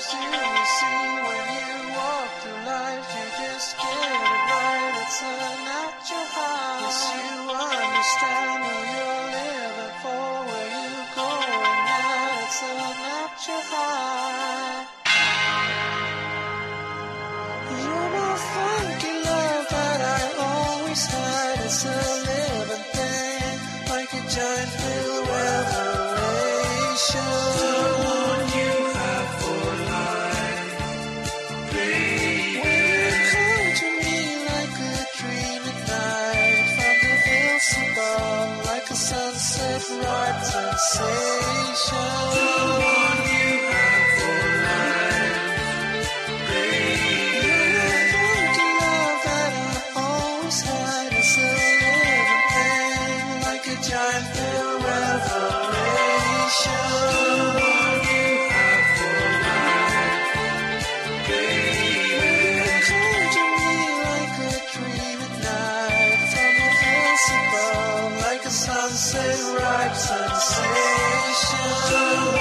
do you see when you walk through life? You just get it right, it's a natural high. Yes, you understand who you're living for, where you're going at, it's a natural high. You're my funky love that I always had, it's a living thing, like a giant blue revelation. Sunset right sensation. The one you have for life, baby. You're the funky love that I always had. It's a living thing, like a giant new revelation. The one you have for life, baby. You come to me like a dream at night, from the hills above, like a sunset ripe sensation.